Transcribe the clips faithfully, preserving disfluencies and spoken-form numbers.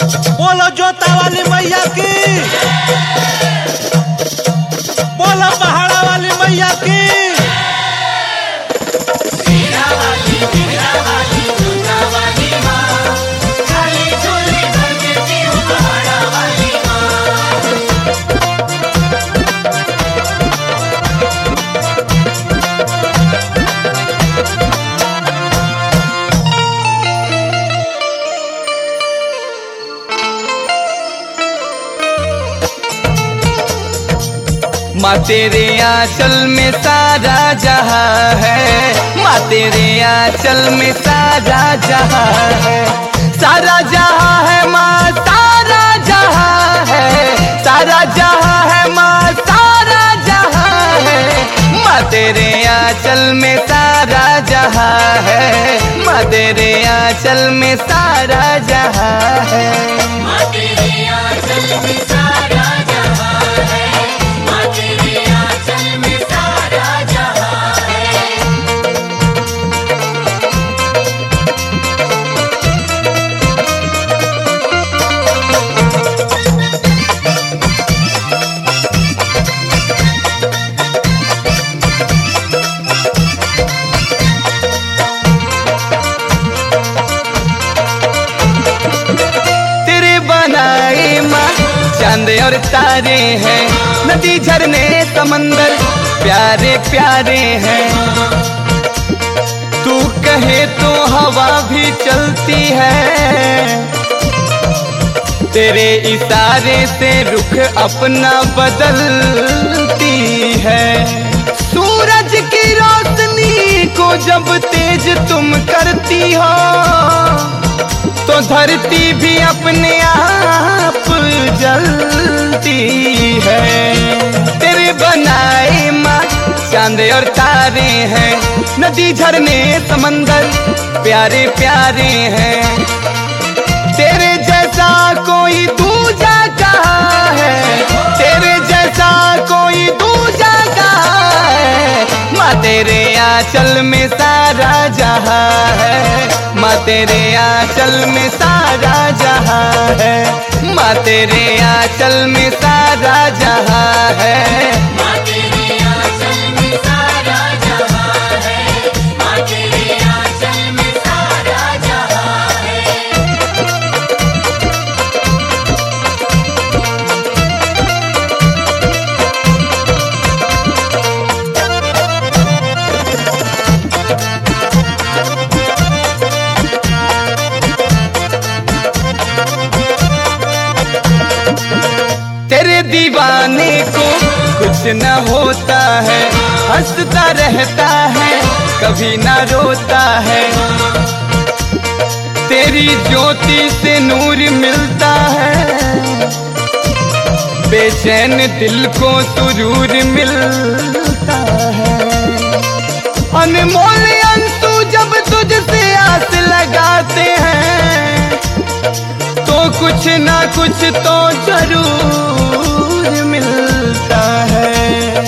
बोलो जोता वाली मैया की, बोलो पहाड़ा वाली मैया की। माँ तेरे आंचल में सारा जहां है, माँ तेरे आंचल में सारा जहां है, सारा जहां है माँ, सारा जहां है, सारा जहां है माँ, सारा जहां है। माँ तेरे आंचल में सारा जहां है, माँ तेरे आंचल में सारा जहां है। माँ तेरे आंचल में सारा जहां है, माँ तेरे आंचल में सारा जहां है। तेरे बनाए माँ चांद और तारे हैं, नदी झरने समंदर प्यारे प्यारे हैं। तू कहे तो हवा भी चलती है, तेरे इशारे से रुख अपना बदलती है। सूरज की रोशनी को जब तेज तुम करती हो, तो धरती भी अपने आप जलती है। तेरे बनाए माँ चांद और तारे हैं, नदी झरने समंदर प्यारे प्यारे हैं। तेरे जैसा कोई दूजा कहाँ है, तेरे जैसा कोई दूजा कहाँ है। माँ तेरे आंचल में सारा जहां है, माँ तेरे आंचल में सारा जहां है, माँ तेरे आंचल में सारा जहां है। माँ तेरे आंचल में सारा जहां है, माँ तेरे आंचल में सारा जहां है। तेरे दीवाने को कुछ न होता है, हंसता रहता है कभी न रोता है। तेरी ज्योति से नूर मिलता है, बेचैन दिल को सुरूर मिलता है। अनमोल अंशु जब तुझसे आस लगाते हैं, तो कुछ ना कुछ तो जरूर मिलता है।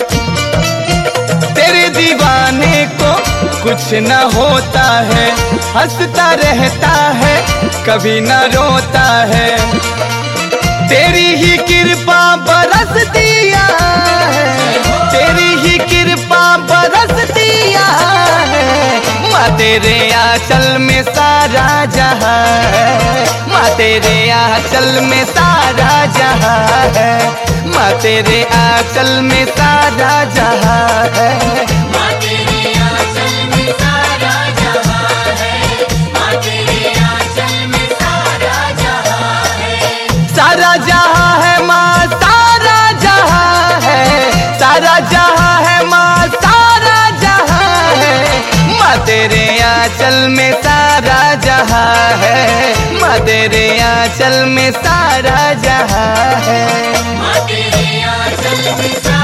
तेरे दीवाने को कुछ न होता है, हंसता रहता है कभी न रोता है। तेरी ही कृपा बरस दिया है, तेरी ही कृपा बरस दिया है। माँ तेरे आंचल में सारा जहां है, माँ तेरे आंचल में सारा जहां है, माँ तेरे आंचल में सारा जहां है। माँ तेरे आंचल में सारा जहां है, माँ तेरे आंचल में सारा जहां है। सारा जहां है माँ, सारा जहां है, सारा जहां है माँ, सारा जहां है। माँ तेरे आंचल में सारा जहां है, माँ तेरे आंचल में सारा जहां है। माँ तेरे आंचल में सारा